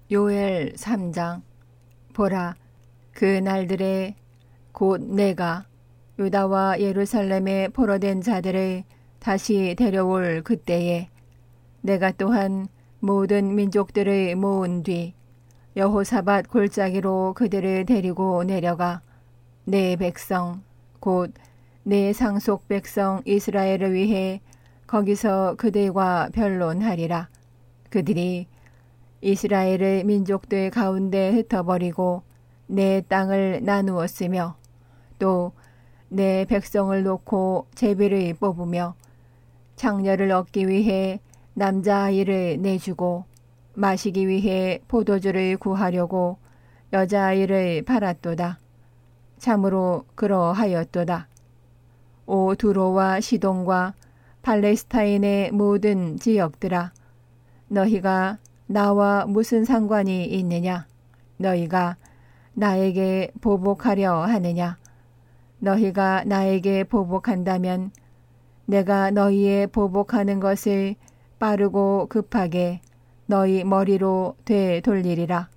요엘 3장. 보라, 그 날들에 곧 내가 유다와 예루살렘에 포로된 자들을 다시 데려올 그때에 내가 또한 모든 민족들을 모은 뒤 여호사밧 골짜기로 그들을 데리고 내려가 내 백성 곧 내 상속 백성 이스라엘을 위해 거기서 그들과 변론하리라. 그들이 이스라엘의 민족들 가운데 흩어버리고 내 땅을 나누었으며 또 내 백성을 놓고 제비를 뽑으며 창녀를 얻기 위해 남자아이를 내주고 마시기 위해 포도주를 구하려고 여자아이를 팔았도다. 참으로 그러하였도다. 오 두로와 시돈과 팔레스타인의 모든 지역들아, 너희가 나와 무슨 상관이 있느냐? 너희가 나에게 보복하려 하느냐? 너희가 나에게 보복한다면 내가 너희의 보복하는 것을 빠르고 급하게 너희 머리로 되돌리리라.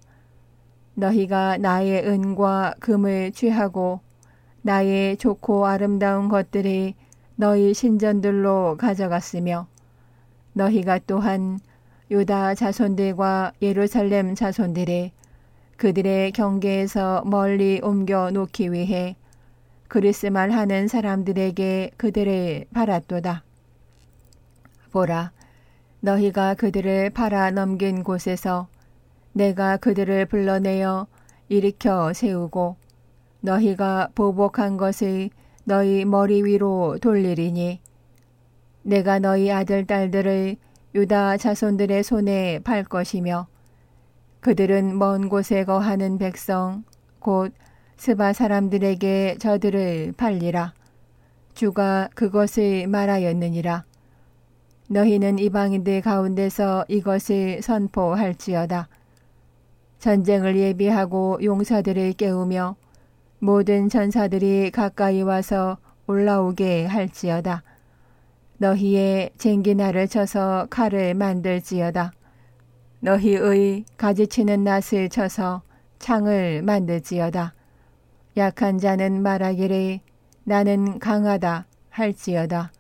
너희가 나의 은과 금을 취하고 나의 좋고 아름다운 것들을 너희 신전들로 가져갔으며 너희가 또한 유다 자손들과 예루살렘 자손들을 그들의 경계에서 멀리 옮겨 놓기 위해 그리스말 하는 사람들에게 그들을 팔았도다. 보라, 너희가 그들을 팔아 넘긴 곳에서 내가 그들을 불러내어 일으켜 세우고 너희가 보복한 것을 너희 머리 위로 돌리리니 내가 너희 아들 딸들을 유다 자손들의 손에 팔 것이며 그들은 먼 곳에 거하는 백성 곧 스바 사람들에게 저들을 팔리라. 주가 그것을 말하였느니라. 너희는 이방인들 가운데서 이것을 선포할지어다. 전쟁을 예비하고 용사들을 깨우며 모든 전사들이 가까이 와서 올라오게 할지어다. 너희의 쟁기날을 쳐서 칼을 만들지어다. 너희의 가지치는 낫을 쳐서 창을 만들지어다. 약한 자는 말하기를 나는 강하다 할지어다.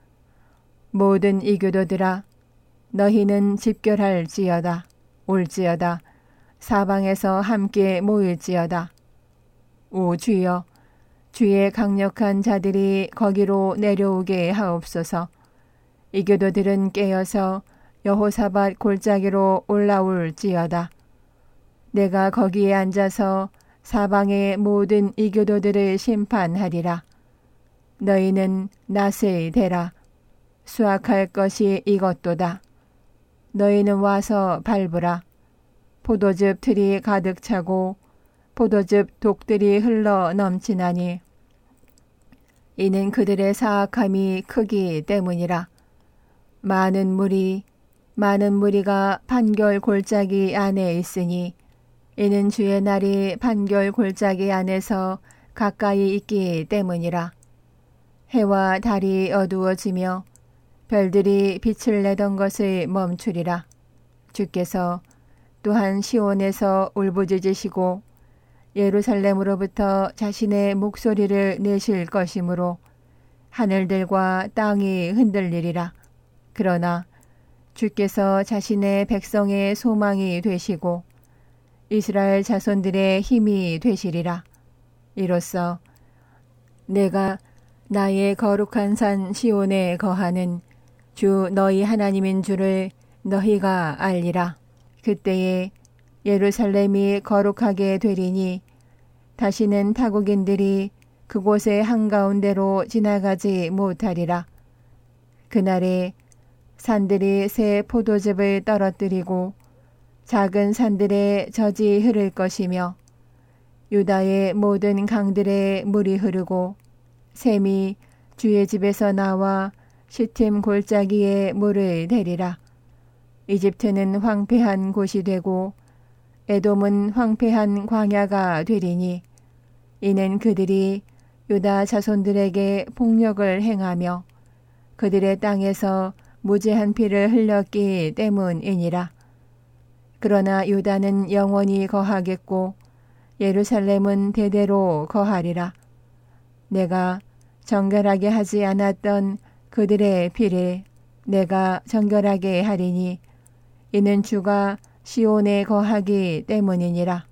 모든 이교도들아, 너희는 집결할지어다. 올지어다. 사방에서 함께 모일지어다. 오 주여, 주의 강력한 자들이 거기로 내려오게 하옵소서. 이교도들은 깨어서 여호사밧 골짜기로 올라올지어다. 내가 거기에 앉아서 사방의 모든 이교도들을 심판하리라. 너희는 낫을 대라. 수확할 것이 이것도다. 너희는 와서 밟으라. 포도즙 틀이 가득 차고 포도즙 독들이 흘러 넘치나니 이는 그들의 사악함이 크기 때문이라. 많은 무리가 판결 골짜기 안에 있으니 이는 주의 날이 판결 골짜기 안에서 가까이 있기 때문이라. 해와 달이 어두워지며 별들이 빛을 내던 것을 멈추리라. 주께서 또한 시온에서 울부짖으시고 예루살렘으로부터 자신의 목소리를 내실 것이므로 하늘들과 땅이 흔들리리라. 그러나 주께서 자신의 백성의 소망이 되시고 이스라엘 자손들의 힘이 되시리라. 이로써 내가 나의 거룩한 산 시온에 거하는 주 너희 하나님인 줄을 너희가 알리라. 그때에 예루살렘이 거룩하게 되리니 다시는 타국인들이 그곳의 한가운데로 지나가지 못하리라. 그날에 산들이 새 포도즙을 떨어뜨리고 작은 산들에 젖이 흐를 것이며 유다의 모든 강들에 물이 흐르고 샘이 주의 집에서 나와 시팀 골짜기에 물을 대리라. 이집트는 황폐한 곳이 되고 에돔은 황폐한 광야가 되리니 이는 그들이 유다 자손들에게 폭력을 행하며 그들의 땅에서 무죄한 피를 흘렸기 때문이니라. 그러나 유다는 영원히 거하겠고 예루살렘은 대대로 거하리라. 내가 정결하게 하지 않았던 그들의 피를 내가 정결하게 하리니 이는 주가 시온에 거하기 때문이니라.